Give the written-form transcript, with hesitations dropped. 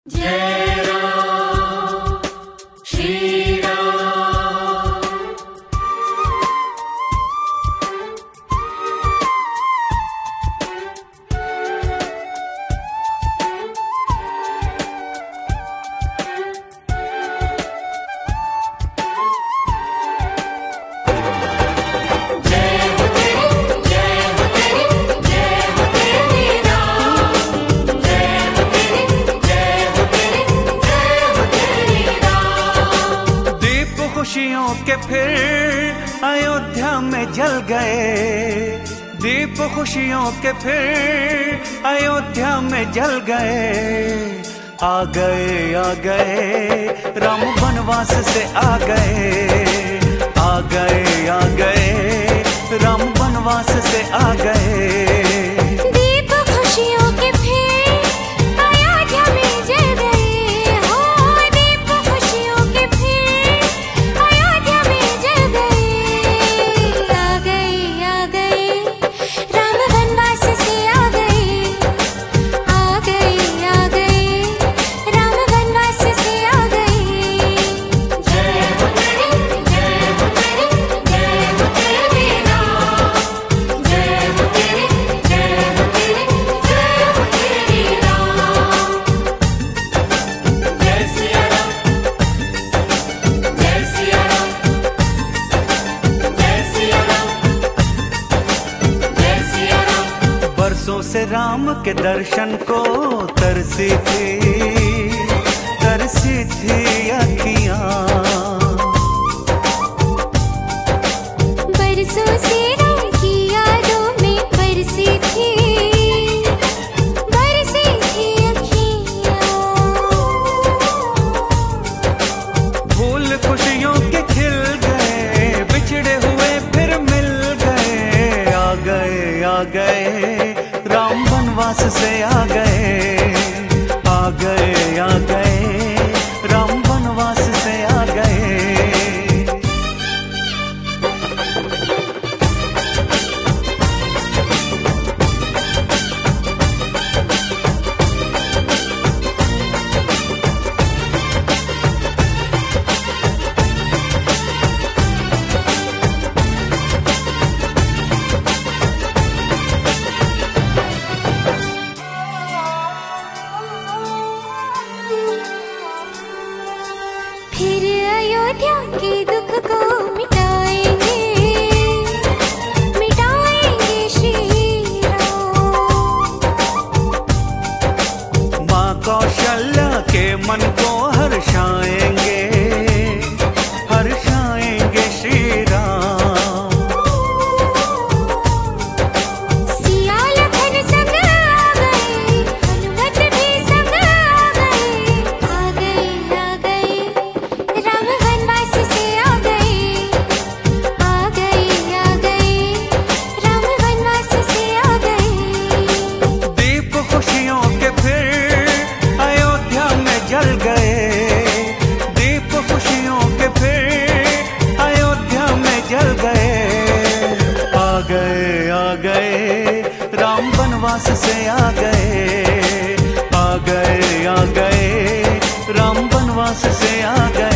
जय राम श्री राम। जय हो तेरी, जय हो तेरी, जय हो तेरी राम। जय हो तेरी, जय हो तेरी, जय हो तेरी राम। दीप खुशियों के फिर अयोध्या में जल गए। दीप खुशियों के फिर अयोध्या में जल गए। आ गए राम वनवास से आ गए। आ गए राम वनवास से आ गए। दीप खुशियों के फिर अयोध्या में जल गए। हो दीप खुशियों के फिर अयोध्या में जल गए। आ गए राम वनवास से आ गए। आ गए राम वनवास से आ गए। जय हो तेरी, जय हो तेरी, जय हो तेरी राम। जय हो तेरी, जय हो तेरी, जय हो तेरी राम। जय सिया राम, जय सिया राम, जय सिया राम, जय सिया राम। बरसों से राम के दर्शन को तरसी थी अखियां। बरसों से राम की यादों में बरसी थी अखियाँ। फूल खुशियों के खिल गए। बिछड़े हुए फिर मिल गए। आ गए राम वनवास से आ गए। आ गए राम वनवास से आ गए। फिर अयोध्या के दुख को मिटाएंगे श्री राम। माँ कौशल्या के मन को हर्षाएंगे श्री राम। सिया लखन संग आ गए। हनुमत भी संग आ गए। आ गए राम वनवास से आ गए। आ गए राम वनवास से आ गए। दीप खुशियों के फिर अयोध्या में जल गए। दीप खुशियों के फिर अयोध्या में जल गए। आ गए राम वनवास से आ गए। आ गए राम वनवास से आ गए।